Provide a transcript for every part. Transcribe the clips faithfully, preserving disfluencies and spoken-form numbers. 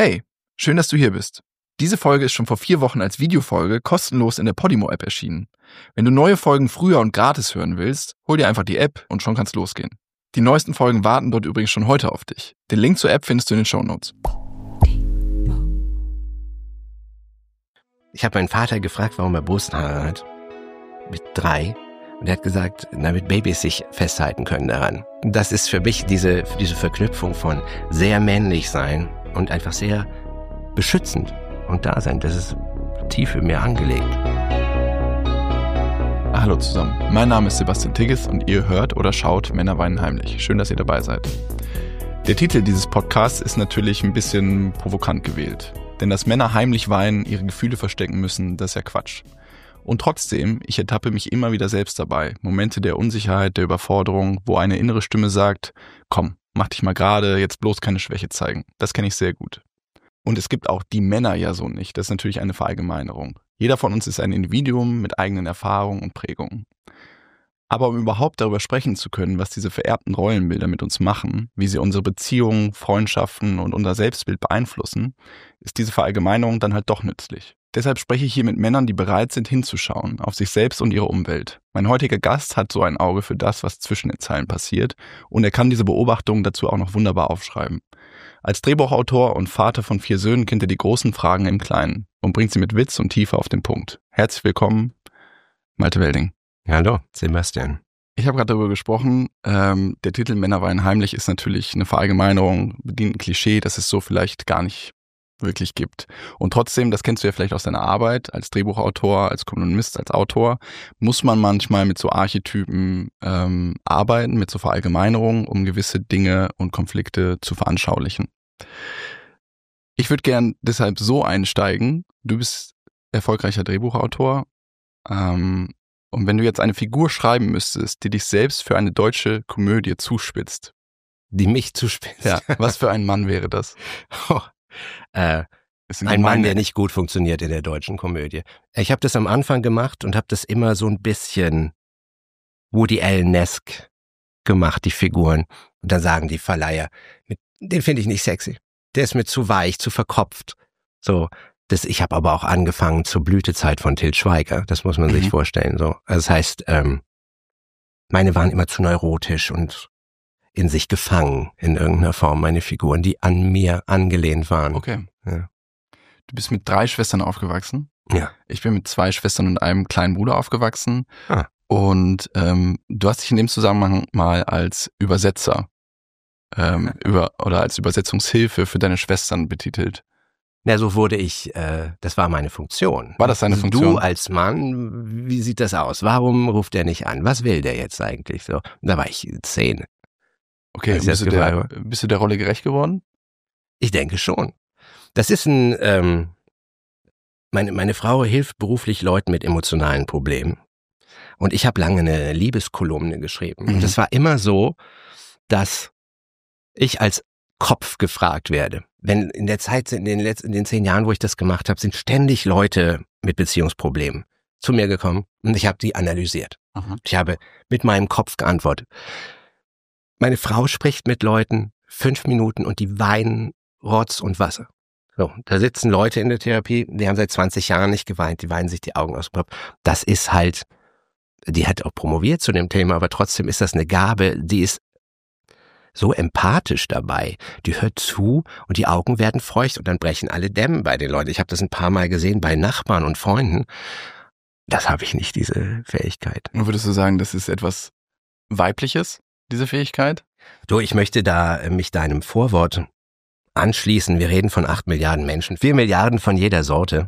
Hey, schön, dass du hier bist. Diese Folge ist schon vor vier Wochen als Videofolge kostenlos in der Podimo-App erschienen. Wenn du neue Folgen früher und gratis hören willst, hol dir einfach die App und schon kann's losgehen. Die neuesten Folgen warten dort übrigens schon heute auf dich. Den Link zur App findest du in den Shownotes. Ich habe meinen Vater gefragt, warum er Brusthaare hat. Mit drei. Und er hat gesagt, damit Babys sich festhalten können daran. Das ist für mich diese, diese Verknüpfung von sehr männlich sein und einfach sehr beschützend und da sein. Das ist tief in mir angelegt. Hallo zusammen, mein Name ist Sebastian Tigges und ihr hört oder schaut Männer weinen heimlich. Schön, dass ihr dabei seid. Der Titel dieses Podcasts ist natürlich ein bisschen provokant gewählt. Denn dass Männer heimlich weinen, ihre Gefühle verstecken müssen, das ist ja Quatsch. Und trotzdem, ich ertappe mich immer wieder selbst dabei. Momente der Unsicherheit, der Überforderung, wo eine innere Stimme sagt, komm, mach dich mal gerade, jetzt bloß keine Schwäche zeigen. Das kenne ich sehr gut. Und es gibt auch die Männer ja so nicht. Das ist natürlich eine Verallgemeinerung. Jeder von uns ist ein Individuum mit eigenen Erfahrungen und Prägungen. Aber um überhaupt darüber sprechen zu können, was diese vererbten Rollenbilder mit uns machen, wie sie unsere Beziehungen, Freundschaften und unser Selbstbild beeinflussen, ist diese Verallgemeinerung dann halt doch nützlich. Deshalb spreche ich hier mit Männern, die bereit sind, hinzuschauen auf sich selbst und ihre Umwelt. Mein heutiger Gast hat so ein Auge für das, was zwischen den Zeilen passiert, und er kann diese Beobachtungen dazu auch noch wunderbar aufschreiben. Als Drehbuchautor und Vater von vier Söhnen kennt er die großen Fragen im Kleinen und bringt sie mit Witz und Tiefe auf den Punkt. Herzlich willkommen, Malte Welding. Hallo, Sebastian. Ich habe gerade darüber gesprochen, ähm, der Titel Männer weinen heimlich ist natürlich eine Verallgemeinerung, bedient ein Klischee, das es so vielleicht gar nicht wirklich gibt. Und trotzdem, das kennst du ja vielleicht aus deiner Arbeit als Drehbuchautor, als Kolumnist, als Autor, muss man manchmal mit so Archetypen ähm, arbeiten, mit so Verallgemeinerungen, um gewisse Dinge und Konflikte zu veranschaulichen. Ich würde gern deshalb so einsteigen, du bist erfolgreicher Drehbuchautor, ähm, und wenn du jetzt eine Figur schreiben müsstest, die dich selbst für eine deutsche Komödie zuspitzt. Die mich zuspitzt? Ja, was für ein Mann wäre das? Oh. Äh, ein Mann, der nicht gut funktioniert in der deutschen Komödie. Ich habe das am Anfang gemacht und habe das immer so ein bisschen Woody Allen-esque gemacht, die Figuren. Und dann sagen die Verleiher, den finde ich nicht sexy. Der ist mir zu weich, zu verkopft. So, das. Ich habe aber auch angefangen zur Blütezeit von Til Schweiger. Das muss man mhm. sich vorstellen. So, also das heißt, ähm, meine waren immer zu neurotisch und in sich gefangen, in irgendeiner Form, meine Figuren, die an mir angelehnt waren. Okay. Ja. Du bist mit drei Schwestern aufgewachsen. Ja. Ich bin mit zwei Schwestern und einem kleinen Bruder aufgewachsen. Ah. Und ähm, du hast dich in dem Zusammenhang mal als Übersetzer ähm, über oder als Übersetzungshilfe für deine Schwestern betitelt. Na, so wurde ich, äh, das war meine Funktion. War das deine also Funktion? Du als Mann, wie sieht das aus? Warum ruft er nicht an? Was will der jetzt eigentlich? So, da war ich zehn. Okay, bist du, der, bist du der Rolle gerecht geworden? Ich denke schon. Das ist ein, ähm, meine, meine Frau hilft beruflich Leuten mit emotionalen Problemen. Und ich habe lange eine Liebeskolumne geschrieben. Mhm. Und es war immer so, dass ich als Kopf gefragt werde. Wenn in der Zeit, in den letzten, in den zehn Jahren, wo ich das gemacht habe, sind ständig Leute mit Beziehungsproblemen zu mir gekommen und ich habe die analysiert. Mhm. Ich habe mit meinem Kopf geantwortet. Meine Frau spricht mit Leuten fünf Minuten und die weinen Rotz und Wasser. So, da sitzen Leute in der Therapie, die haben seit zwanzig Jahren nicht geweint, die weinen sich die Augen aus dem Kopf. Das ist halt, die hat auch promoviert zu dem Thema, aber trotzdem ist das eine Gabe, die ist so empathisch dabei. Die hört zu und die Augen werden feucht und dann brechen alle Dämme bei den Leuten. Ich habe das ein paar Mal gesehen bei Nachbarn und Freunden. Das habe ich nicht, diese Fähigkeit. Und würdest du sagen, das ist etwas Weibliches? Diese Fähigkeit? Du, ich möchte da äh, mich deinem Vorwort anschließen. Wir reden von acht Milliarden Menschen, vier Milliarden von jeder Sorte.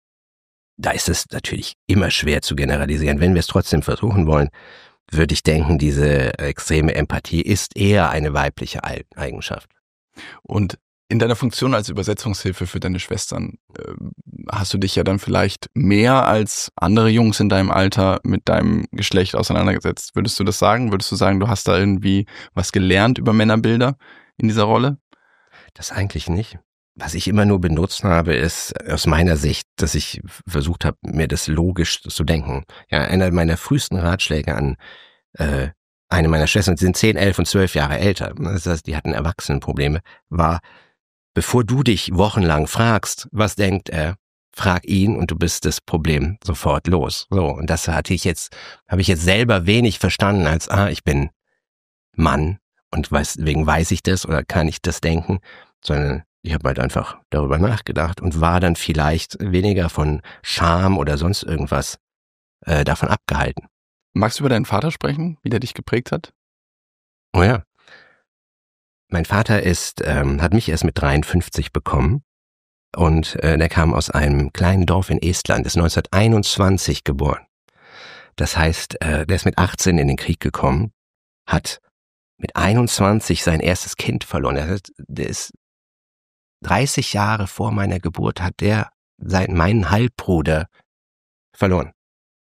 Da ist es natürlich immer schwer zu generalisieren. Wenn wir es trotzdem versuchen wollen, würde ich denken, diese extreme Empathie ist eher eine weibliche Eigenschaft. Und in deiner Funktion als Übersetzungshilfe für deine Schwestern äh, hast du dich ja dann vielleicht mehr als andere Jungs in deinem Alter mit deinem Geschlecht auseinandergesetzt. Würdest du das sagen? Würdest du sagen, du hast da irgendwie was gelernt über Männerbilder in dieser Rolle? Das eigentlich nicht. Was ich immer nur benutzt habe, ist aus meiner Sicht, dass ich versucht habe, mir das logisch zu denken. Ja, einer meiner frühesten Ratschläge an äh, eine meiner Schwestern, die sind zehn, elf und zwölf Jahre älter, das heißt, die hatten Erwachsenenprobleme, war, bevor du dich wochenlang fragst, was denkt er, frag ihn und du bist das Problem sofort los. So, und das hatte ich jetzt, habe ich jetzt selber wenig verstanden als, ah, ich bin Mann und weiß, deswegen weiß ich das oder kann ich das denken, sondern ich habe halt einfach darüber nachgedacht und war dann vielleicht weniger von Scham oder sonst irgendwas äh, davon abgehalten. Magst du über deinen Vater sprechen, wie der dich geprägt hat? Oh ja. Mein Vater ist, ähm, hat mich erst mit dreiundfünfzig bekommen und äh, der kam aus einem kleinen Dorf in Estland, ist neunzehnhunderteinundzwanzig geboren. Das heißt, äh, der ist mit achtzehn in den Krieg gekommen, hat mit einundzwanzig sein erstes Kind verloren. Der, hat, der ist dreißig Jahre vor meiner Geburt hat der seinen, meinen Halbbruder verloren.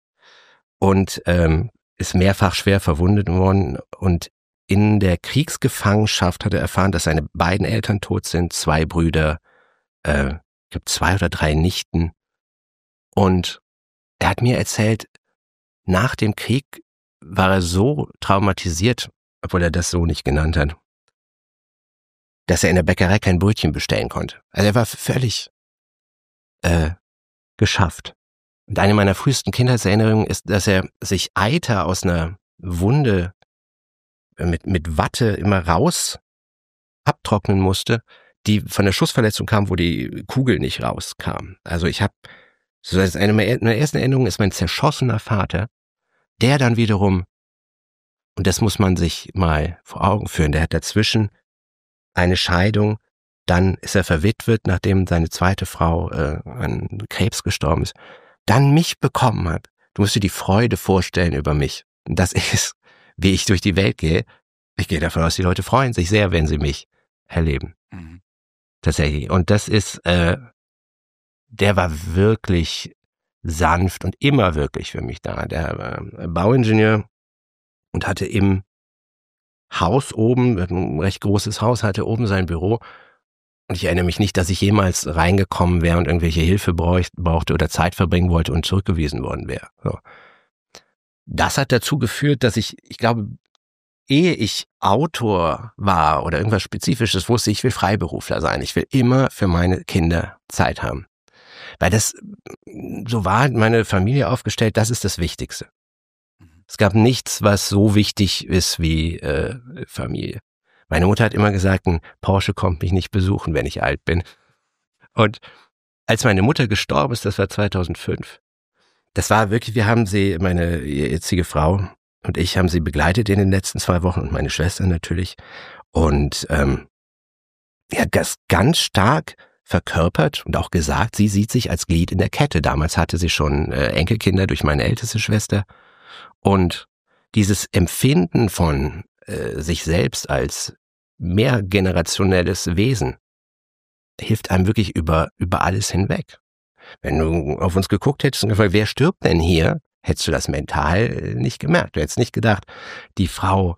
Und ähm, ist mehrfach schwer verwundet worden und in der Kriegsgefangenschaft hat er erfahren, dass seine beiden Eltern tot sind, zwei Brüder, äh, ich glaube zwei oder drei Nichten. Und er hat mir erzählt, nach dem Krieg war er so traumatisiert, obwohl er das so nicht genannt hat, dass er in der Bäckerei kein Brötchen bestellen konnte. Also er war völlig äh, geschafft. Und eine meiner frühesten Kindheitserinnerungen ist, dass er sich Eiter aus einer Wunde mit, mit Watte immer raus abtrocknen musste, die von der Schussverletzung kam, wo die Kugel nicht rauskam. Also ich habe, so das ist eine meiner ersten Erinnerungen ist mein zerschossener Vater, der dann wiederum, und das muss man sich mal vor Augen führen, der hat dazwischen eine Scheidung, dann ist er verwitwet, nachdem seine zweite Frau äh, an Krebs gestorben ist, dann mich bekommen hat. Du musst dir die Freude vorstellen über mich. Und das ist, wie ich durch die Welt gehe. Ich gehe davon aus, die Leute freuen sich sehr, wenn sie mich erleben. Mhm. Tatsächlich. Und das ist, äh, der war wirklich sanft und immer wirklich für mich da. Der war Bauingenieur und hatte im Haus oben, ein recht großes Haus, hatte oben sein Büro. Und ich erinnere mich nicht, dass ich jemals reingekommen wäre und irgendwelche Hilfe brauchte oder Zeit verbringen wollte und zurückgewiesen worden wäre. So. Das hat dazu geführt, dass ich, ich glaube, ehe ich Autor war oder irgendwas Spezifisches, wusste ich, ich will Freiberufler sein. Ich will immer für meine Kinder Zeit haben. Weil das, so war meine Familie aufgestellt, das ist das Wichtigste. Es gab nichts, was so wichtig ist wie äh, Familie. Meine Mutter hat immer gesagt, ein Porsche kommt mich nicht besuchen, wenn ich alt bin. Und als meine Mutter gestorben ist, das war zweitausendfünf, das war wirklich, wir haben sie, meine jetzige Frau und ich haben sie begleitet in den letzten zwei Wochen und meine Schwester natürlich. Und ähm, ja, das ganz stark verkörpert und auch gesagt, sie sieht sich als Glied in der Kette. Damals hatte sie schon äh, Enkelkinder durch meine älteste Schwester. Und dieses Empfinden von äh, sich selbst als mehrgenerationelles Wesen hilft einem wirklich über, über alles hinweg. Wenn du auf uns geguckt hättest und gefragt, wer stirbt denn hier, hättest du das mental nicht gemerkt. Du hättest nicht gedacht, die Frau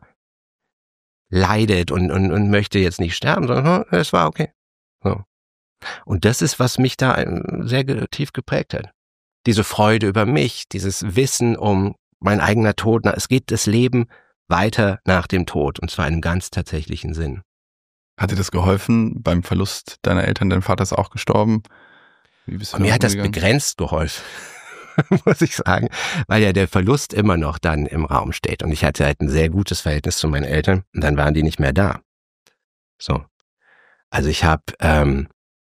leidet und, und, und möchte jetzt nicht sterben, sondern es war okay. So. Und das ist, was mich da sehr tief geprägt hat. Diese Freude über mich, dieses Wissen um mein eigener Tod. Es geht das Leben weiter nach dem Tod, und zwar in einem ganz tatsächlichen Sinn. Hat dir das geholfen beim Verlust deiner Eltern? Dein Vater ist auch gestorben. Wie bist du Mir hat das begrenzt geholfen, muss ich sagen, weil ja der Verlust immer noch dann im Raum steht. Und ich hatte halt ein sehr gutes Verhältnis zu meinen Eltern und dann waren die nicht mehr da. So. Also ich habe, ähm,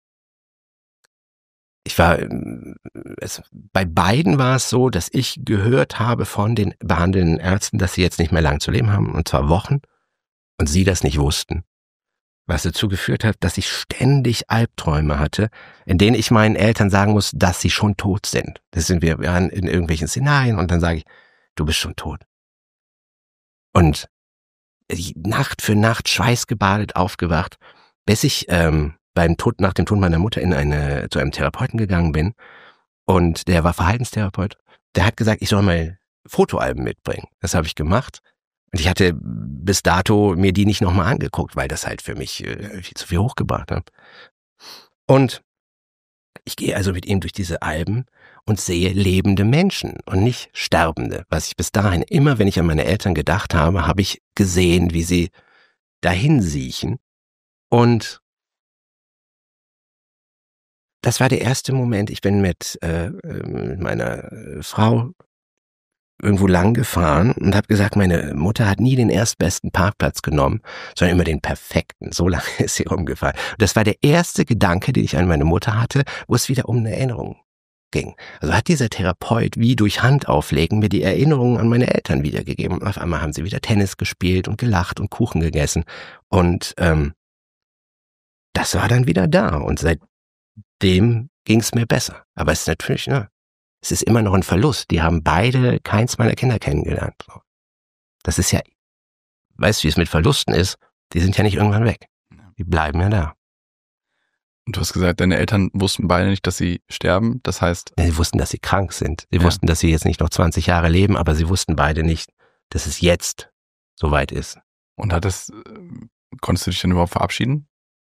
ich war, es, bei beiden war es so, dass ich gehört habe von den behandelnden Ärzten, dass sie jetzt nicht mehr lang zu leben haben, und zwar Wochen, und sie das nicht wussten. Was dazu geführt hat, dass ich ständig Albträume hatte, in denen ich meinen Eltern sagen muss, dass sie schon tot sind. Das sind wir, wir waren in irgendwelchen Szenarien und dann sage ich, du bist schon tot. Und Nacht für Nacht schweißgebadet aufgewacht, bis ich ähm, beim Tod, nach dem Tod meiner Mutter in eine, zu einem Therapeuten gegangen bin, und der war Verhaltenstherapeut. Der hat gesagt, ich soll mal Fotoalben mitbringen. Das habe ich gemacht. Und ich hatte bis dato mir die nicht nochmal angeguckt, weil das halt für mich äh, viel zu viel hochgebracht hat. Und ich gehe also mit ihm durch diese Alben und sehe lebende Menschen und nicht Sterbende. Was ich bis dahin, immer wenn ich an meine Eltern gedacht habe, habe ich gesehen, wie sie dahin siechen. Und das war der erste Moment, ich bin mit, äh, mit meiner Frau irgendwo lang gefahren und habe gesagt, meine Mutter hat nie den erstbesten Parkplatz genommen, sondern immer den perfekten. So lange ist sie rumgefahren. Und das war der erste Gedanke, den ich an meine Mutter hatte, wo es wieder um eine Erinnerung ging. Also hat dieser Therapeut wie durch Handauflegen mir die Erinnerungen an meine Eltern wiedergegeben. Und auf einmal haben sie wieder Tennis gespielt und gelacht und Kuchen gegessen. Und ähm, das war dann wieder da. Und seitdem ging es mir besser. Aber es ist natürlich, ne, es ist immer noch ein Verlust. Die haben beide keins meiner Kinder kennengelernt. Das ist ja, weißt du, wie es mit Verlusten ist? Die sind ja nicht irgendwann weg. Die bleiben ja da. Und du hast gesagt, deine Eltern wussten beide nicht, dass sie sterben. Das heißt... Ja, sie wussten, dass sie krank sind. Sie ja. wussten, dass sie jetzt nicht noch zwanzig Jahre leben, aber sie wussten beide nicht, dass es jetzt soweit ist. Und hat das, konntest du dich denn überhaupt verabschieden?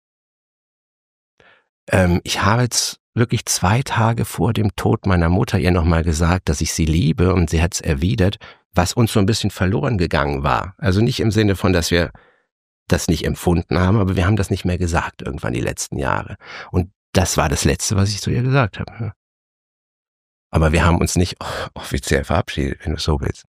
Ähm, ich habe jetzt wirklich zwei Tage vor dem Tod meiner Mutter ihr nochmal gesagt, dass ich sie liebe, und sie hat es erwidert, was uns so ein bisschen verloren gegangen war. Also nicht im Sinne von, dass wir das nicht empfunden haben, aber wir haben das nicht mehr gesagt irgendwann die letzten Jahre. Und das war das Letzte, was ich zu ihr gesagt habe. Aber wir haben uns nicht offiziell verabschiedet, wenn du so willst.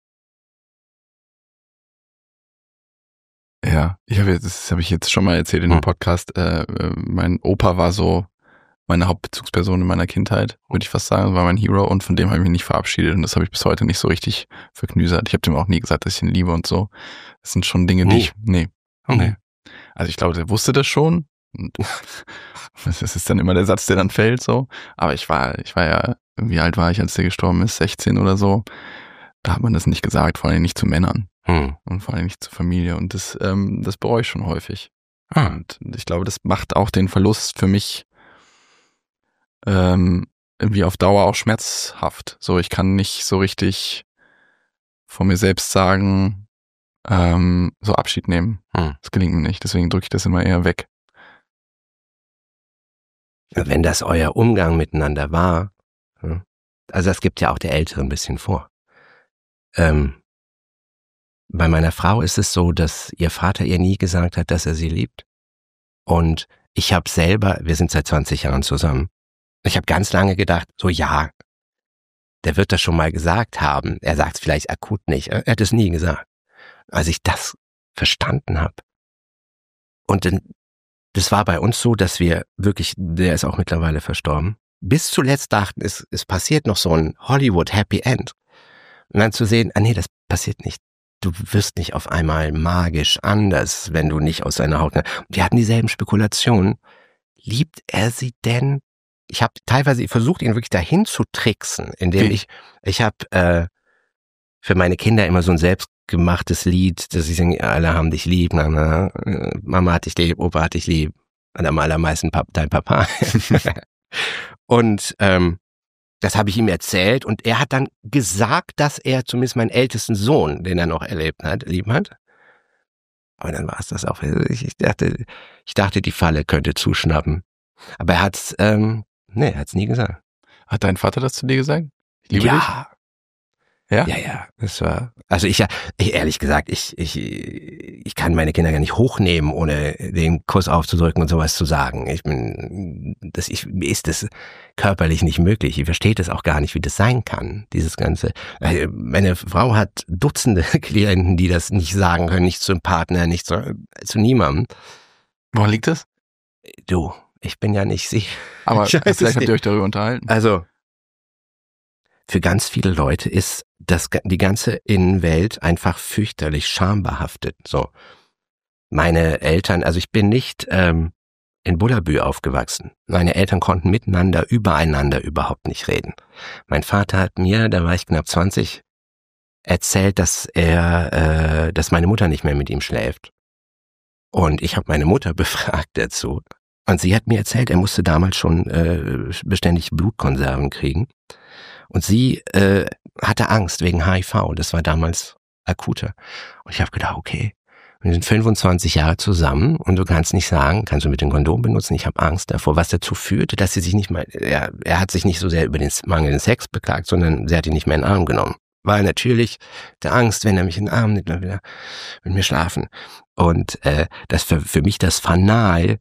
Ja, ich habe jetzt, das habe ich jetzt schon mal erzählt in dem Podcast. Äh, mein Opa war so meine Hauptbezugsperson in meiner Kindheit, würde ich fast sagen, war mein Hero, und von dem habe ich mich nicht verabschiedet, und das habe ich bis heute nicht so richtig verknüsert. Ich habe dem auch nie gesagt, dass ich ihn liebe und so. Das sind schon Dinge, die Nee. ich, nee. Okay. Also ich glaube, der wusste das schon. Und das ist dann immer der Satz, der dann fällt, so. Aber ich war, ich war ja, wie alt war ich, als der gestorben ist? sechzehn oder so. Da hat man das nicht gesagt, vor allem nicht zu Männern. Hm. Und vor allem nicht zur Familie. Und das, ähm, das bereue ich schon häufig. Ah. Und ich glaube, das macht auch den Verlust für mich ähm, irgendwie auf Dauer auch schmerzhaft. So, ich kann nicht so richtig von mir selbst sagen, ähm, so Abschied nehmen. Hm. Das gelingt mir nicht. Deswegen drücke ich das immer eher weg. Wenn das euer Umgang miteinander war, also das gibt ja auch der Ältere ein bisschen vor. Ähm, bei meiner Frau ist es so, dass ihr Vater ihr nie gesagt hat, dass er sie liebt. Und ich habe selber, wir sind seit zwanzig Jahren zusammen, ich habe ganz lange gedacht, so ja, der wird das schon mal gesagt haben. Er sagt es vielleicht akut nicht. Er hat es nie gesagt. Als ich das verstanden habe. Und dann, das war bei uns so, dass wir wirklich, der ist auch mittlerweile verstorben, bis zuletzt dachten, es, es passiert noch so ein Hollywood Happy End. Und dann zu sehen, ah nee, das passiert nicht. Du wirst nicht auf einmal magisch anders, wenn du nicht aus seiner Haut... Wir hatten dieselben Spekulationen. Liebt er sie denn? Ich habe teilweise versucht, ihn wirklich dahin zu tricksen, indem Wie? ich, ich habe äh, für meine Kinder immer so ein selbstgemachtes Lied, dass ich singe, alle haben dich lieb, na, na, Mama hat dich lieb, Opa hat dich lieb, und am allermeisten Pap- dein Papa. Und ähm, das habe ich ihm erzählt, und er hat dann gesagt, dass er zumindest meinen ältesten Sohn, den er noch erlebt hat, lieb hat. Aber dann war es das auch. Ich, ich dachte, ich dachte, die Falle könnte zuschnappen. Aber er hat's, ähm, nee, er hat's nie gesagt. Hat dein Vater das zu dir gesagt? Ich liebe ja. dich? Ja? Ja, ja, das war, also ich, ich ehrlich gesagt, ich, ich, ich kann meine Kinder gar nicht hochnehmen, ohne den Kuss aufzudrücken und sowas zu sagen. Ich bin, das, ich, mir ist das körperlich nicht möglich. Ich verstehe das auch gar nicht, wie das sein kann, dieses Ganze. Meine Frau hat Dutzende Klienten, die das nicht sagen können, nicht zum Partner, nicht zu, zu niemandem. Woran liegt das? Du, ich bin ja nicht sie. Aber Ich weiß vielleicht es habt nicht. ihr euch darüber unterhalten. Also, für ganz viele Leute ist das, die ganze Innenwelt einfach fürchterlich schambehaftet. So, meine Eltern, also ich bin nicht ähm, in Bullabü aufgewachsen. Meine Eltern konnten miteinander, übereinander überhaupt nicht reden. Mein Vater hat mir, da war ich knapp zwanzig, erzählt, dass er, äh, dass meine Mutter nicht mehr mit ihm schläft. Und ich habe meine Mutter befragt dazu. Und sie hat mir erzählt, er musste damals schon äh, beständig Blutkonserven kriegen. Und sie äh, hatte Angst wegen H I V. Das war damals akuter. Und ich habe gedacht, okay, wir sind fünfundzwanzig Jahre zusammen und du kannst nicht sagen, kannst du mit dem Kondom benutzen, ich habe Angst davor, was dazu führte, dass sie sich nicht mal, er, er hat sich nicht so sehr über den mangelnden Sex beklagt, sondern sie hat ihn nicht mehr in den Arm genommen. Weil natürlich der Angst, wenn er mich in den Arm nimmt, dann will er mit mir schlafen. Und äh, das für, für mich das Fanal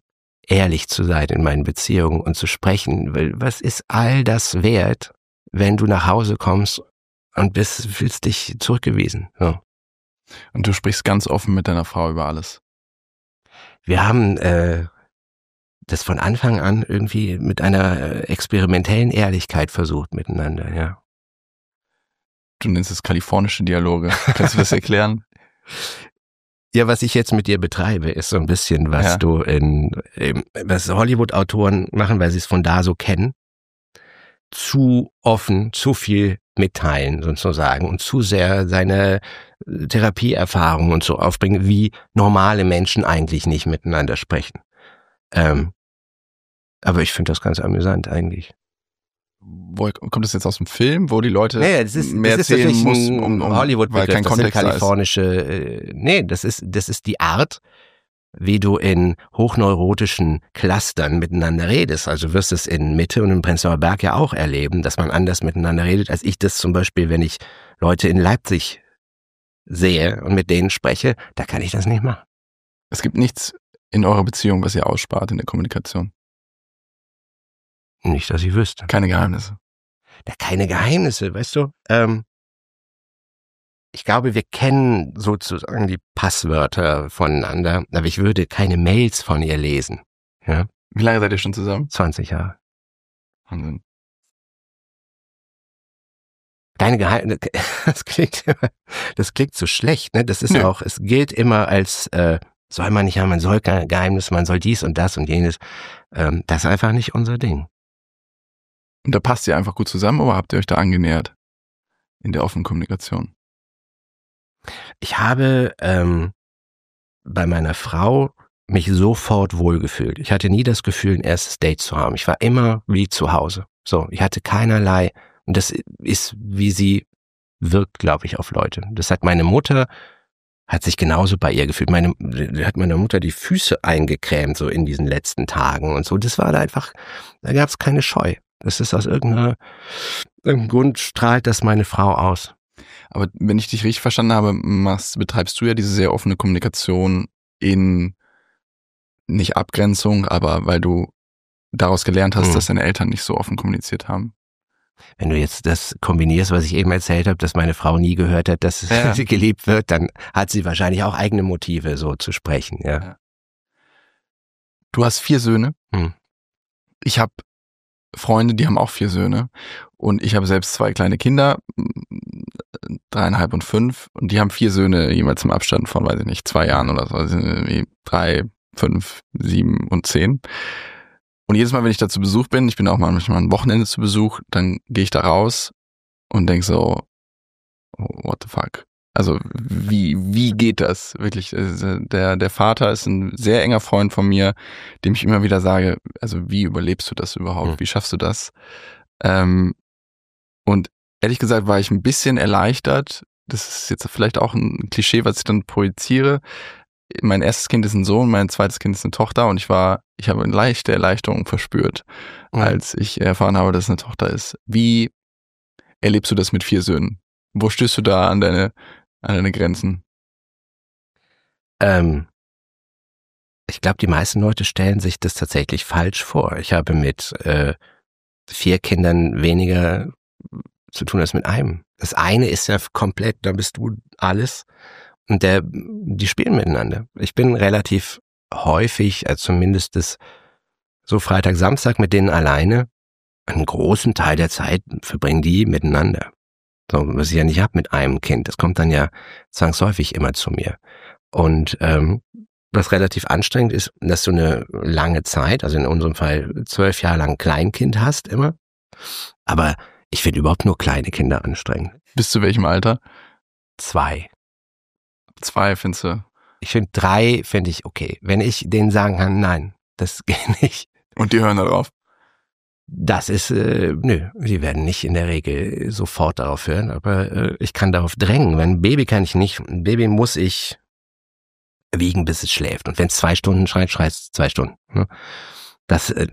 ehrlich zu sein in meinen Beziehungen und zu sprechen. Weil was ist all das wert, wenn du nach Hause kommst und bist, fühlst dich zurückgewiesen? Ja. Und du sprichst ganz offen mit deiner Frau über alles. Wir haben äh, das von Anfang an irgendwie mit einer äh, experimentellen Ehrlichkeit versucht miteinander, ja. Du nennst es kalifornische Dialoge. Kannst du das erklären? Ja, was ich jetzt mit dir betreibe, ist so ein bisschen, was ja. du in, in was Hollywood-Autoren machen, weil sie es von da so kennen. Zu offen, zu viel mitteilen sozusagen und zu sehr seine Therapieerfahrung und so aufbringen, wie normale Menschen eigentlich nicht miteinander sprechen. Ähm, aber ich finde das ganz amüsant eigentlich. Wo kommt das jetzt aus dem Film, wo die Leute nee, das ist, mehr das erzählen ist muss, um, um Hollywood-Begriff, kein das Kontext sind kalifornische, äh, nee, das ist, das ist die Art, wie du in hochneurotischen Clustern miteinander redest. Also wirst du es in Mitte und in Prenzlauer Berg ja auch erleben, dass man anders miteinander redet, als ich das zum Beispiel, wenn ich Leute in Leipzig sehe und mit denen spreche, da kann ich das nicht machen. Es gibt nichts in eurer Beziehung, was ihr ausspart in der Kommunikation. Nicht, dass ich wüsste. Keine Geheimnisse. Ja, keine Geheimnisse, weißt du? Ähm, ich glaube, wir kennen sozusagen die Passwörter voneinander, aber ich würde keine Mails von ihr lesen. Ja? Wie lange seid ihr schon zusammen? zwanzig Jahre. Wahnsinn. Keine Geheimnisse, das klingt immer, das klingt so schlecht, ne? Das ist ja. auch, es gilt immer als, äh, soll man nicht haben, man soll keine Geheimnisse, man soll dies und das und jenes. Ähm, das ist einfach nicht unser Ding. Und da passt ihr einfach gut zusammen, oder habt ihr euch da angenähert in der offenen Kommunikation? Ich habe ähm, bei meiner Frau mich sofort wohlgefühlt. Ich hatte nie das Gefühl, ein erstes Date zu haben. Ich war immer wie zu Hause. So, ich hatte keinerlei, und das ist, wie sie wirkt, glaube ich, auf Leute. Das hat meine Mutter, hat sich genauso bei ihr gefühlt. Meine, hat meine Mutter die Füße eingecremt, so in diesen letzten Tagen und so. Das war da einfach, da gab es keine Scheu. Das ist aus irgendeiner, irgendeinem Grund strahlt das meine Frau aus. Aber wenn ich dich richtig verstanden habe, machst, betreibst du ja diese sehr offene Kommunikation in, nicht Abgrenzung, aber weil du daraus gelernt hast, mhm. dass deine Eltern nicht so offen kommuniziert haben. Wenn du jetzt das kombinierst, was ich eben erzählt habe, dass meine Frau nie gehört hat, dass ja. sie geliebt wird, dann hat sie wahrscheinlich auch eigene Motive, so zu sprechen. Ja. ja. Du hast vier Söhne. Mhm. Ich habe Freunde, die haben auch vier Söhne. Und ich habe selbst zwei kleine Kinder, dreieinhalb und fünf. Und die haben vier Söhne, jeweils im Abstand von, weiß ich nicht, zwei Jahren oder so. Also drei, fünf, sieben und zehn. Und jedes Mal, wenn ich da zu Besuch bin, ich bin auch manchmal ein Wochenende zu Besuch, dann gehe ich da raus und denke so, oh, what the fuck? Also wie wie geht das wirklich? Der der Vater ist ein sehr enger Freund von mir, dem ich immer wieder sage, also wie überlebst du das überhaupt? Wie schaffst du das? Ähm, und ehrlich gesagt war ich ein bisschen erleichtert. Das ist jetzt vielleicht auch ein Klischee, was ich dann projiziere. Mein erstes Kind ist ein Sohn, mein zweites Kind ist eine Tochter und ich war, ich habe eine leichte Erleichterung verspürt, mhm. als ich erfahren habe, dass es eine Tochter ist. Wie erlebst du das mit vier Söhnen? Wo stößt du da an deine, an deine Grenzen? Ähm, ich glaube, die meisten Leute stellen sich das tatsächlich falsch vor. Ich habe mit äh, vier Kindern weniger zu tun als mit einem. Das eine ist ja komplett, da bist du alles. Und der, die spielen miteinander. Ich bin relativ häufig, also zumindest das, so Freitag, Samstag mit denen alleine. Einen großen Teil der Zeit verbringen die miteinander. So, was ich ja nicht habe mit einem Kind. Das kommt dann ja zwangsläufig immer zu mir. Und ähm, was relativ anstrengend ist, dass du eine lange Zeit, also in unserem Fall zwölf Jahre lang Kleinkind hast immer. Aber ich finde überhaupt nur kleine Kinder anstrengend. Bis zu welchem Alter? Zwei. Zwei findest du? Ich finde drei finde ich okay. Wenn ich denen sagen kann, nein, das geht nicht. Und die hören da drauf? Das ist, äh, nö, die werden nicht in der Regel sofort darauf hören, aber äh, ich kann darauf drängen. Wenn ein Baby kann ich nicht, ein Baby muss ich wiegen, bis es schläft. Und wenn es zwei Stunden schreit, schreit es zwei Stunden. Ne? Das, äh,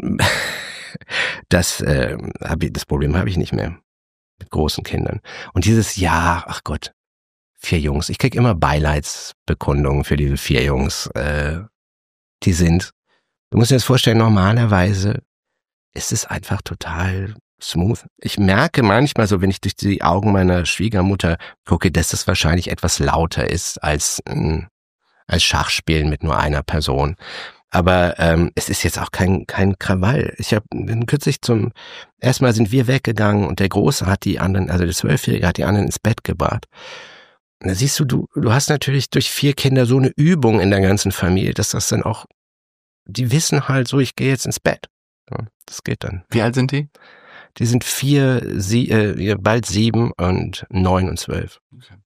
das, äh, hab ich, das Problem habe ich nicht mehr mit großen Kindern. Und dieses Jahr, ach Gott, vier Jungs. Ich krieg immer Beileidsbekundungen für diese vier Jungs. Äh, die sind Du musst dir das vorstellen, normalerweise ist es einfach total smooth. Ich merke manchmal so, wenn ich durch die Augen meiner Schwiegermutter gucke, dass es wahrscheinlich etwas lauter ist als, als Schachspielen mit nur einer Person. Aber ähm, es ist jetzt auch kein kein Krawall. Ich habe kürzlich zum ersten Mal sind wir weggegangen und der Große hat die anderen, also der Zwölfjährige hat die anderen ins Bett gebracht. Und da siehst du, du, du hast natürlich durch vier Kinder so eine Übung in der ganzen Familie, dass das dann auch, die wissen halt so, ich gehe jetzt ins Bett. Ja, das geht dann. Wie alt sind die? Die sind vier, sie, äh, bald sieben und neun und zwölf. Okay.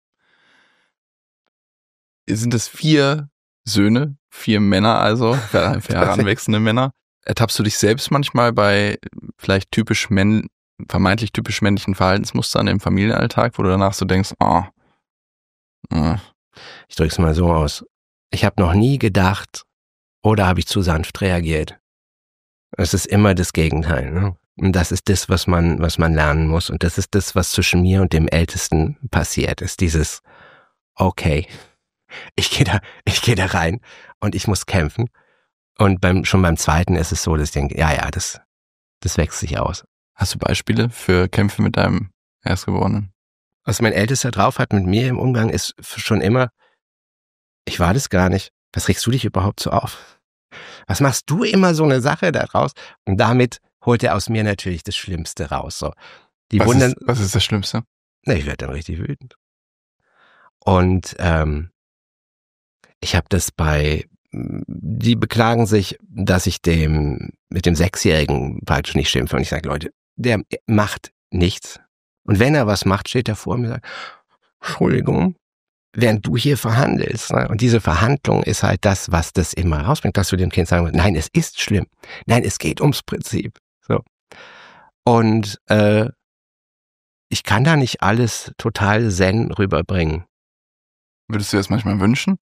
Sind es vier Söhne, vier Männer also, für, für heranwachsende Männer? Ertappst du dich selbst manchmal bei vielleicht typisch männ, vermeintlich typisch männlichen Verhaltensmustern im Familienalltag, wo du danach so denkst, oh, äh. Ich drück's mal so aus. Ich habe noch nie gedacht, oder habe ich zu sanft reagiert? Es ist immer das Gegenteil, ne? Und das ist das, was man, was man lernen muss. Und das ist das, was zwischen mir und dem Ältesten passiert ist. Dieses, okay, ich gehe da, ich gehe da rein und ich muss kämpfen. Und beim, schon beim Zweiten ist es so, dass ich denke, ja, ja, das, das wächst sich aus. Hast du Beispiele für Kämpfe mit deinem Erstgeborenen? Was mein Ältester drauf hat mit mir im Umgang ist schon immer, ich war das gar nicht. Was regst du dich überhaupt so auf? Was machst du immer so eine Sache daraus? Und damit holt er aus mir natürlich das Schlimmste raus. So. Die was, wundern, ist, was ist das Schlimmste? Na, ich werde dann richtig wütend. Und ähm, ich habe das bei, die beklagen sich, dass ich dem mit dem Sechsjährigen praktisch nicht schimpfe. Und ich sage, Leute, der macht nichts. Und wenn er was macht, steht er vor mir und sagt, Entschuldigung, während du hier verhandelst. Ne? Und diese Verhandlung ist halt das, was das immer rausbringt, dass du dem Kind sagen musst, nein, es ist schlimm. Nein, es geht ums Prinzip. So. Und äh, ich kann da nicht alles total zen rüberbringen. Würdest du das manchmal wünschen?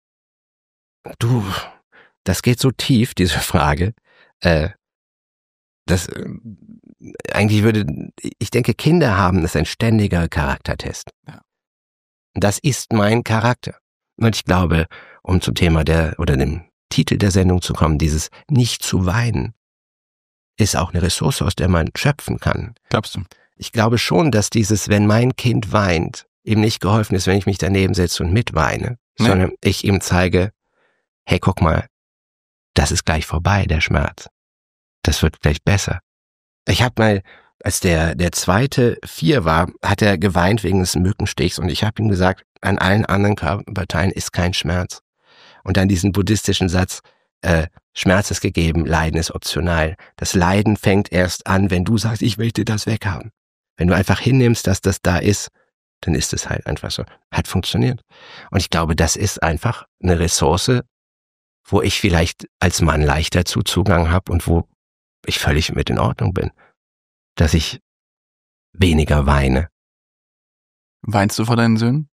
Du, das geht so tief, diese Frage. Äh, das äh, eigentlich würde, ich denke, Kinder haben, das ist ein ständiger Charaktertest. Ja. Das ist mein Charakter. Und ich glaube, um zum Thema der, oder dem Titel der Sendung zu kommen, dieses nicht zu weinen, ist auch eine Ressource, aus der man schöpfen kann. Glaubst du? Ich glaube schon, dass dieses, wenn mein Kind weint, ihm nicht geholfen ist, wenn ich mich daneben setze und mitweine, nee. sondern ich ihm zeige, hey, guck mal, das ist gleich vorbei, der Schmerz. Das wird gleich besser. Ich habe mal, als der der zweite vier war, hat er geweint wegen des Mückenstichs und ich habe ihm gesagt, an allen anderen Körperteilen ist kein Schmerz. Und dann diesen buddhistischen Satz, äh, Schmerz ist gegeben, Leiden ist optional. Das Leiden fängt erst an, wenn du sagst, ich will dir das weghaben. Wenn du einfach hinnimmst, dass das da ist, dann ist es halt einfach so. Hat funktioniert. Und ich glaube, das ist einfach eine Ressource, wo ich vielleicht als Mann leichter zu Zugang habe und wo ich völlig mit in Ordnung bin. Dass ich weniger weine. Weinst du vor deinen Söhnen?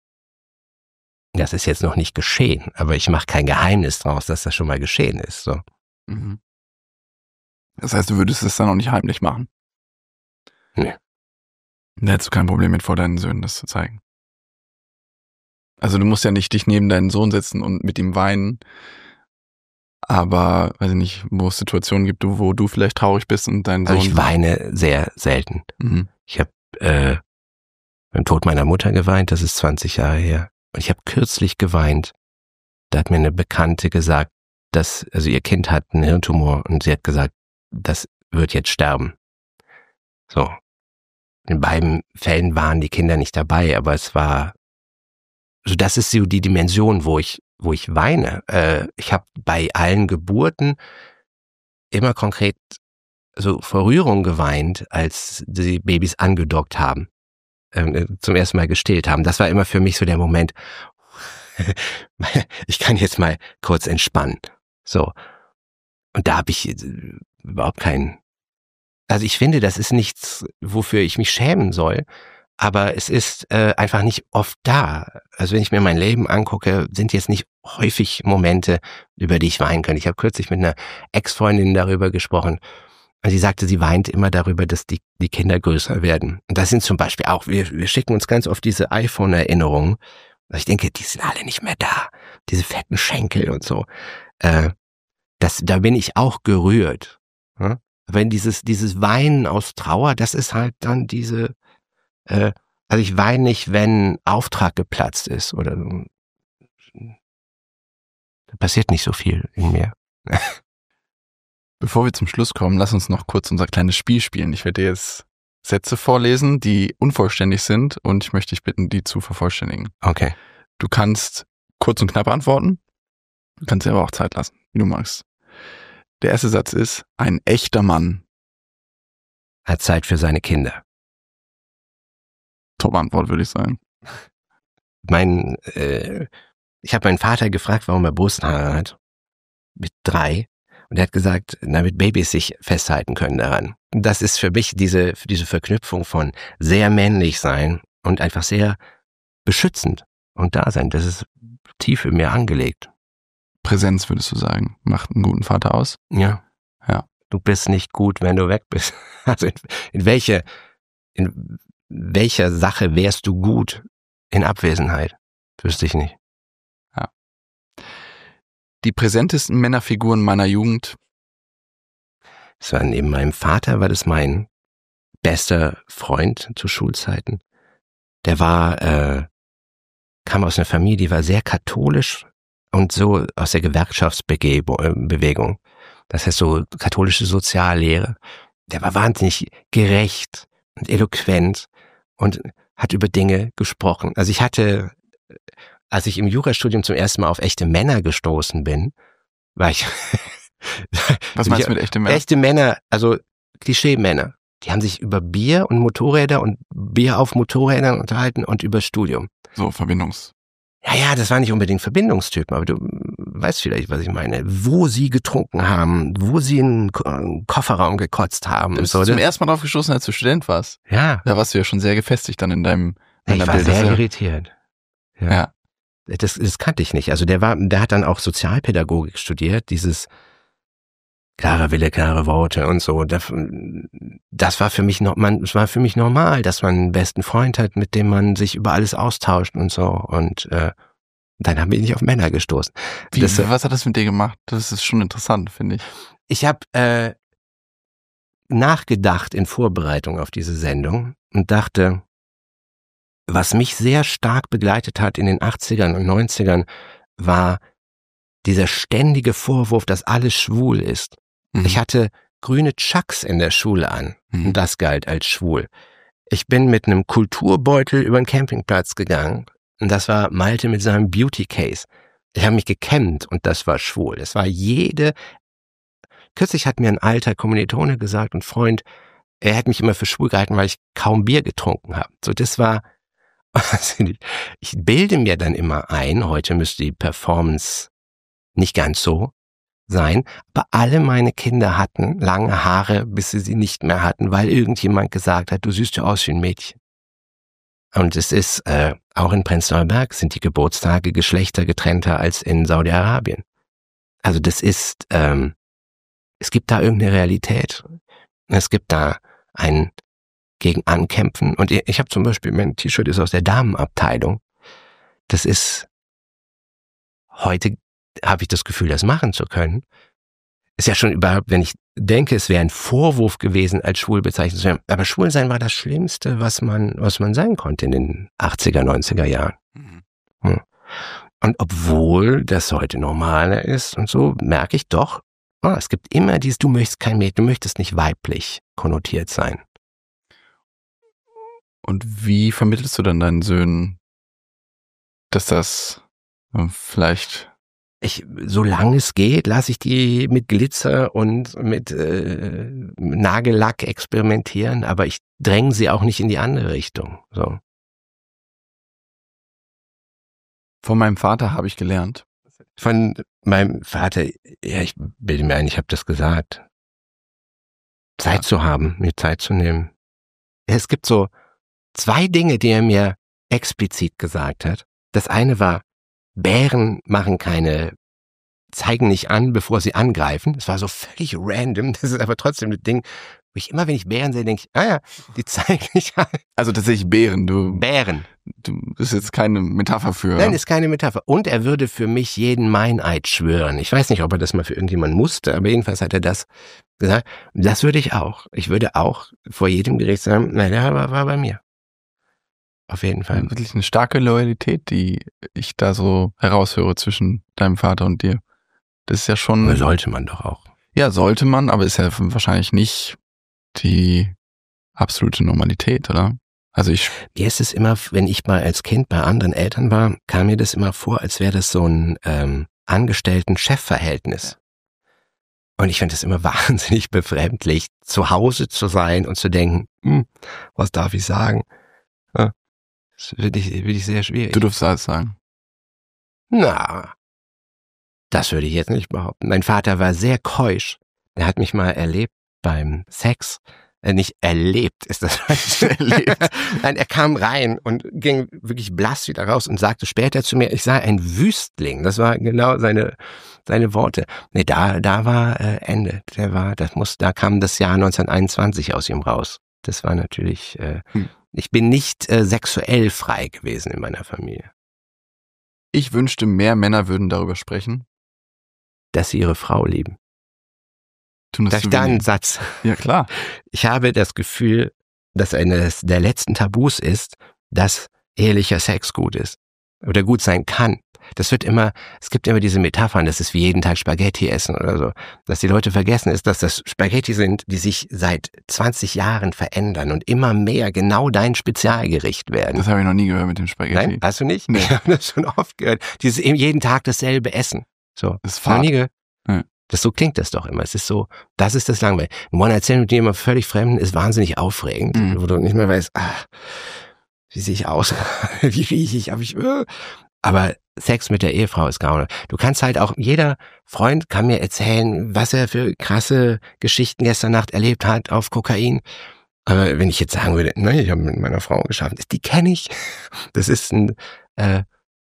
Das ist jetzt noch nicht geschehen, aber ich mache kein Geheimnis draus, dass das schon mal geschehen ist. So. Mhm. Das heißt, du würdest es dann auch nicht heimlich machen? Nee. Da hättest du kein Problem mit, vor deinen Söhnen das zu zeigen. Also du musst ja nicht dich neben deinen Sohn setzen und mit ihm weinen, aber, weiß ich nicht, wo es Situationen gibt, wo du vielleicht traurig bist und dein Sohn... Also ich weine sehr selten. Mhm. Ich habe äh, beim Tod meiner Mutter geweint, das ist zwanzig Jahre her. Und ich habe kürzlich geweint. Da hat mir eine Bekannte gesagt, dass, also ihr Kind hat einen Hirntumor und sie hat gesagt, das wird jetzt sterben. So. In beiden Fällen waren die Kinder nicht dabei, aber es war, also das ist so die Dimension, wo ich, wo ich weine. Äh, ich habe bei allen Geburten immer konkret so vor Rührung geweint, als die Babys angedockt haben, äh, zum ersten Mal gestillt haben. Das war immer für mich so der Moment, ich kann jetzt mal kurz entspannen. So. Und da habe ich überhaupt keinen, also ich finde, das ist nichts, wofür ich mich schämen soll, aber es ist äh, einfach nicht oft da. Also wenn ich mir mein Leben angucke, sind jetzt nicht häufig Momente, über die ich weinen kann. Ich habe kürzlich mit einer Ex-Freundin darüber gesprochen und sie sagte, sie weint immer darüber, dass die, die Kinder größer werden. Und das sind zum Beispiel auch, wir, wir schicken uns ganz oft diese iPhone-Erinnerungen. Ich denke, die sind alle nicht mehr da. Diese fetten Schenkel und so. Äh, das, da bin ich auch gerührt. Ja? Wenn dieses, dieses Weinen aus Trauer, das ist halt dann diese, äh, also ich weine nicht, wenn Auftrag geplatzt ist oder so. Da passiert nicht so viel in mir. Bevor wir zum Schluss kommen, lass uns noch kurz unser kleines Spiel spielen. Ich werde dir jetzt Sätze vorlesen, die unvollständig sind und ich möchte dich bitten, die zu vervollständigen. Okay. Du kannst kurz und knapp antworten, du kannst dir aber auch Zeit lassen, wie du magst. Der erste Satz ist, ein echter Mann hat Zeit für seine Kinder. Top-Antwort, würde ich sagen. Mein, äh, ich habe meinen Vater gefragt, warum er Brusthaare hat. Mit drei. Und er hat gesagt, damit Babys sich festhalten können daran. Das ist für mich diese, diese Verknüpfung von sehr männlich sein und einfach sehr beschützend und da sein. Das ist tief in mir angelegt. Präsenz, würdest du sagen, macht einen guten Vater aus? Ja. Ja. Du bist nicht gut, wenn du weg bist. Also in, in welche, in welcher Sache wärst du gut in Abwesenheit? Wüsste ich nicht. Ja. Die präsentesten Männerfiguren meiner Jugend. Es war neben meinem Vater, war das mein bester Freund zu Schulzeiten. Der war, äh, kam aus einer Familie, die war sehr katholisch und so aus der Gewerkschaftsbewegung. Das heißt so katholische Soziallehre. Der war wahnsinnig gerecht und eloquent und hat über Dinge gesprochen. Also ich hatte, als ich im Jurastudium zum ersten Mal auf echte Männer gestoßen bin, war ich... Was meinst du mit echte Männer? Echte Männer, also Klischee-Männer. Die haben sich über Bier und Motorräder und Bier auf Motorrädern unterhalten und über Studium. So, Verbindungs... Ja, ja, das war nicht unbedingt Verbindungstypen, aber du weißt vielleicht, was ich meine. Wo sie getrunken haben, wo sie in einen Kofferraum gekotzt haben. Du bist so, zum ersten Mal drauf gestoßen, als du Student warst. Ja. Da warst du ja schon sehr gefestigt dann in deinem in Ich war Bild. sehr irritiert. Ja. ja. Das, das kannte ich nicht. Also der war, der hat dann auch Sozialpädagogik studiert, dieses klare Wille, klare Worte und so. Das, das war für mich noch, man, es war für mich normal, dass man einen besten Freund hat, mit dem man sich über alles austauscht und so. Und äh, dann haben wir nicht auf Männer gestoßen. Wie, das, was hat das mit dir gemacht? Das ist schon interessant, finde ich. Ich habe äh, nachgedacht in Vorbereitung auf diese Sendung und dachte, was mich sehr stark begleitet hat in den achtzigern und neunzigern, war dieser ständige Vorwurf, dass alles schwul ist. Mhm. Ich hatte grüne Chucks in der Schule an mhm. und das galt als schwul. Ich bin mit einem Kulturbeutel über den Campingplatz gegangen und das war Malte mit seinem Beauty Case. Ich habe mich gekämmt und das war schwul. Es war jede... Kürzlich hat mir ein alter Kommilitone gesagt, ein Freund, er hat mich immer für schwul gehalten, weil ich kaum Bier getrunken habe. So, das war... Ich bilde mir dann immer ein, heute müsste die Performance nicht ganz so sein, aber alle meine Kinder hatten lange Haare, bis sie sie nicht mehr hatten, weil irgendjemand gesagt hat, du siehst ja aus wie ein Mädchen. Und es ist, äh, auch in Prenzlauer Berg sind die Geburtstage geschlechtergetrennter als in Saudi-Arabien. Also das ist, ähm, es gibt da irgendeine Realität. Es gibt da ein gegen Ankämpfen. Und ich, ich habe zum Beispiel, mein T-Shirt ist aus der Damenabteilung. Das ist, heute habe ich das Gefühl, das machen zu können. Ist ja schon überhaupt, wenn ich denke, es wäre ein Vorwurf gewesen, als schwul bezeichnet zu werden. Aber schwul sein war das Schlimmste, was man, was man sein konnte in den achtziger, neunziger Jahren. Mhm. Hm. Und obwohl das heute normaler ist und so, merke ich doch, oh, es gibt immer dieses, du möchtest kein Mädchen, du möchtest nicht weiblich konnotiert sein. Und wie vermittelst du dann deinen Söhnen, dass das äh, vielleicht... Ich, solange es geht, lasse ich die mit Glitzer und mit äh, Nagellack experimentieren, aber ich dränge sie auch nicht in die andere Richtung. So. Von meinem Vater habe ich gelernt. Von meinem Vater, ja, ich bilde mir ein, ich habe das gesagt. Zeit ja. zu haben, mir Zeit zu nehmen. Es gibt so zwei Dinge, die er mir explizit gesagt hat. Das eine war, Bären machen keine, zeigen nicht an, bevor sie angreifen. Das war so völlig random. Das ist aber trotzdem das Ding, Wo ich immer, wenn ich Bären sehe, denke ich, ah ja, die zeigen mich halt. Also tatsächlich Bären, du. Bären. Du, das ist jetzt keine Metapher für. Nein, ist keine Metapher. Und er würde für mich jeden Meineid schwören. Ich weiß nicht, ob er das mal für irgendjemanden musste, aber jedenfalls hat er das gesagt. Das würde ich auch. Ich würde auch vor jedem Gericht sagen, nein, der war, war bei mir. Auf jeden Fall. Wirklich eine starke Loyalität, die ich da so heraushöre zwischen deinem Vater und dir. Das ist ja schon. Aber sollte man doch auch. Ja, sollte man, aber ist ja wahrscheinlich nicht die absolute Normalität, oder? Also ich. Mir ist es immer, wenn ich mal als Kind bei anderen Eltern war, kam mir das immer vor, als wäre das so ein ähm, Angestellten-Chef-Verhältnis. Und ich finde es immer wahnsinnig befremdlich, zu Hause zu sein und zu denken, hm, was darf ich sagen? Ja, das finde ich, finde ich sehr schwierig. Du darfst alles sagen. Na, das würde ich jetzt nicht behaupten. Mein Vater war sehr keusch. Er hat mich mal erlebt beim Sex. Äh, nicht erlebt, ist das falsch erlebt. Nein, er kam rein und ging wirklich blass wieder raus und sagte später zu mir, ich sei ein Wüstling. Das war genau seine seine Worte. Nee, da da war äh, Ende. Der war, das muss, da kam das Jahr neunzehnhunderteinundzwanzig aus ihm raus. Das war natürlich. Äh, hm. Ich bin nicht äh, sexuell frei gewesen in meiner Familie. Ich wünschte, mehr Männer würden darüber sprechen, dass sie ihre Frau lieben. Tun das Darf ich da einen Satz? Ja, klar. Ich habe das Gefühl, dass eines der letzten Tabus ist, dass ehelicher Sex gut ist oder gut sein kann. Das wird immer, es gibt immer diese Metaphern, das ist wie jeden Tag Spaghetti essen oder so. Dass die Leute vergessen ist, dass das Spaghetti sind, die sich seit zwanzig Jahren verändern und immer mehr genau dein Spezialgericht werden. Das habe ich noch nie gehört mit dem Spaghetti. Nein, hast du nicht? Nee. Ich habe das schon oft gehört. Dieses eben jeden Tag dasselbe Essen. So. Das ist Fahrt. Nie gehört. Ja. Das, so klingt das doch immer. Es ist so, das ist das Langweilig. One Night Stand mit jemandem völlig Fremden ist wahnsinnig aufregend, mhm. wo du nicht mehr weißt, ach, wie sehe ich aus, wie rieche ich, aber ich, äh. aber Sex mit der Ehefrau ist grauenvoll. Du kannst halt auch, jeder Freund kann mir erzählen, was er für krasse Geschichten gestern Nacht erlebt hat auf Kokain. Aber wenn ich jetzt sagen würde, ne, ich habe mit meiner Frau geschaffen, die kenne ich. Das ist ein, äh,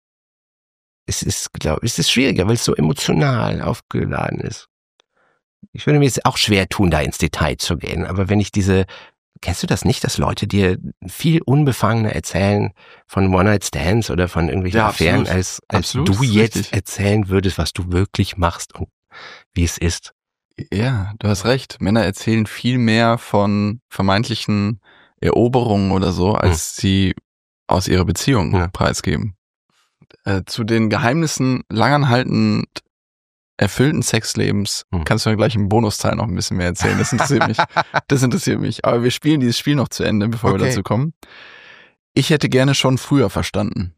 es ist, glaube ich, es ist schwieriger, weil es so emotional aufgeladen ist. Ich würde mir jetzt auch schwer tun, da ins Detail zu gehen. Aber wenn ich diese, kennst du das nicht, dass Leute dir viel unbefangener erzählen von One-Night-Stands oder von irgendwelchen ja, Affären, als, als du jetzt richtig. erzählen würdest, was du wirklich machst und wie es ist? Ja, du hast recht. Männer erzählen viel mehr von vermeintlichen Eroberungen oder so, als hm. sie aus ihrer Beziehung ja. preisgeben. Äh, zu den Geheimnissen langanhaltend erfüllten Sexlebens hm. kannst du ja gleich im Bonusteil noch ein bisschen mehr erzählen. Das interessiert mich. Das interessiert mich. Aber wir spielen dieses Spiel noch zu Ende, bevor okay. wir dazu kommen. Ich hätte gerne schon früher verstanden.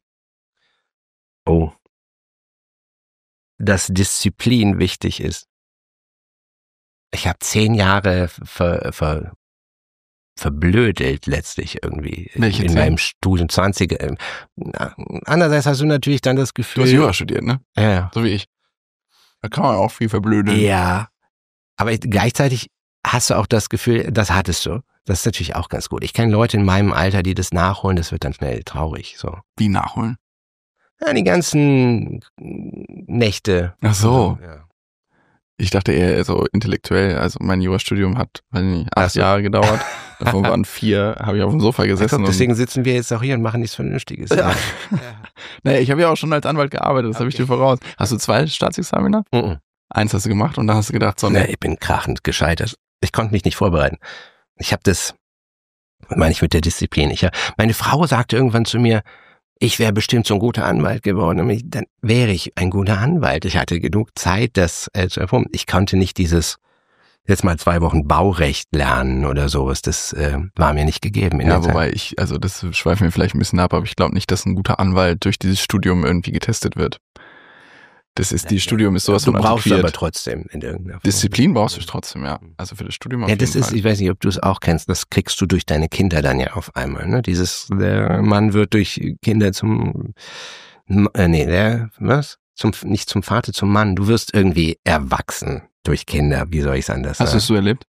Oh. Dass Disziplin wichtig ist. Ich habe zehn Jahre ver, ver, verblödelt letztlich irgendwie. Welche in zehn? Meinem Studium zwanzig. Äh, andererseits hast du natürlich dann das Gefühl. Du hast Jura studiert, ne? Ja. So wie ich. Da kann man auch viel verblödeln. Ja. Aber gleichzeitig hast du auch das Gefühl, das hattest du. Das ist natürlich auch ganz gut. Ich kenne Leute in meinem Alter, die das nachholen, das wird dann schnell traurig. So. Wie nachholen? Ja, die ganzen Nächte. Ach so. Ja. Ich dachte eher so intellektuell. Also mein Jurastudium hat, weiß nicht, acht so. Jahre gedauert. Davon waren vier, habe ich auf dem Sofa gesessen. Guck, deswegen sitzen wir jetzt auch hier und machen nichts Vernünftiges. Ja. Ja. Naja, ich habe ja auch schon als Anwalt gearbeitet, das okay. habe ich dir voraus. Hast du zwei Staatsexaminer? Mhm. Eins hast du gemacht und dann hast du gedacht, so ne. Ich bin krachend gescheitert. Ich konnte mich nicht vorbereiten. Ich habe das, meine ich mit der Disziplin. Ich, meine Frau sagte irgendwann zu mir, ich wäre bestimmt so ein guter Anwalt geworden. Und ich, dann wäre ich ein guter Anwalt. Ich hatte genug Zeit, das äh, zu erformen. Ich konnte nicht dieses, jetzt mal zwei Wochen Baurecht lernen oder sowas. Das äh, war mir nicht gegeben. In ja, der wobei Zeit. ich, also das schweift mir vielleicht ein bisschen ab, aber ich glaube nicht, dass ein guter Anwalt durch dieses Studium irgendwie getestet wird. Das ist, dieses Studium ist sowas du von brauchst antiquiert. aber trotzdem in irgendeiner Form. Disziplin brauchst du trotzdem, ja. Also für das Studium auf Ja, das jeden ist, Fall. ich weiß nicht, ob du es auch kennst, das kriegst du durch deine Kinder dann ja auf einmal, ne? Dieses, der Mann wird durch Kinder zum, äh, nee, der, was? Zum, nicht zum Vater, zum Mann. Du wirst irgendwie erwachsen durch Kinder. Wie soll ich es anders sagen? Hast du es so erlebt?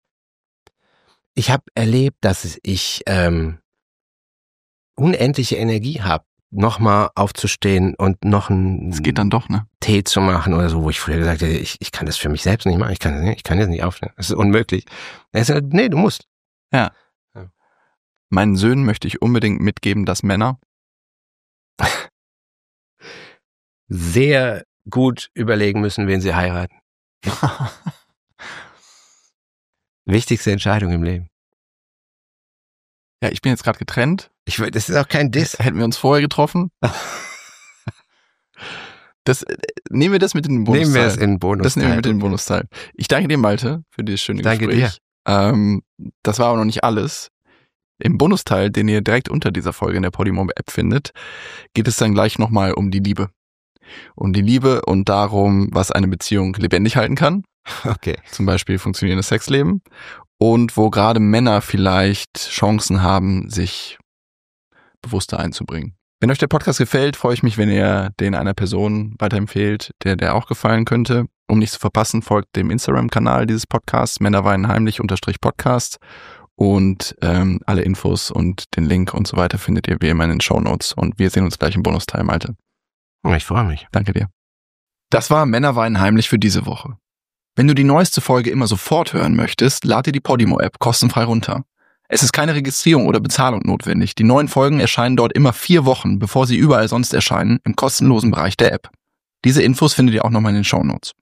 Ich habe erlebt, dass ich, ähm, unendliche Energie habe nochmal aufzustehen und noch einen Es geht dann doch, ne? Tee zu machen oder so, wo ich früher gesagt hätte, ich, ich kann das für mich selbst nicht machen, ich kann, ich kann jetzt nicht aufstehen, das ist unmöglich. Er sagt, nee, du musst. Ja. ja. Meinen Söhnen möchte ich unbedingt mitgeben, dass Männer sehr gut überlegen müssen, wen sie heiraten. Wichtigste Entscheidung im Leben. Ja, ich bin jetzt gerade getrennt. Ich, das ist auch kein Diss. Hätten wir uns vorher getroffen. Das, nehmen wir das mit in den Bonusteil. Nehmen wir es in den Bonusteil. Das nehmen wir mit in den Bonusteil. Ich danke dir, Malte, für dieses schöne danke Gespräch. Danke dir. Ähm, das war aber noch nicht alles. Im Bonusteil, den ihr direkt unter dieser Folge in der Podimo-App findet, geht es dann gleich nochmal um die Liebe. Um die Liebe und darum, was eine Beziehung lebendig halten kann. Okay. Zum Beispiel funktionierendes Sexleben. Und wo gerade Männer vielleicht Chancen haben, sich bewusster einzubringen. Wenn euch der Podcast gefällt, freue ich mich, wenn ihr den einer Person weiterempfehlt, der der auch gefallen könnte. Um nichts zu verpassen, folgt dem Instagram-Kanal dieses Podcasts, Männerweinheimlich-Podcast. Und ähm, alle Infos und den Link und so weiter findet ihr wie immer in den Shownotes. Und wir sehen uns gleich im Bonusteil, Malte. Ich freue mich. Danke dir. Das war Männerwein heimlich für diese Woche. Wenn du die neueste Folge immer sofort hören möchtest, lad dir die Podimo-App kostenfrei runter. Es ist keine Registrierung oder Bezahlung notwendig. Die neuen Folgen erscheinen dort immer vier Wochen, bevor sie überall sonst erscheinen, im kostenlosen Bereich der App. Diese Infos findet ihr auch nochmal in den Shownotes.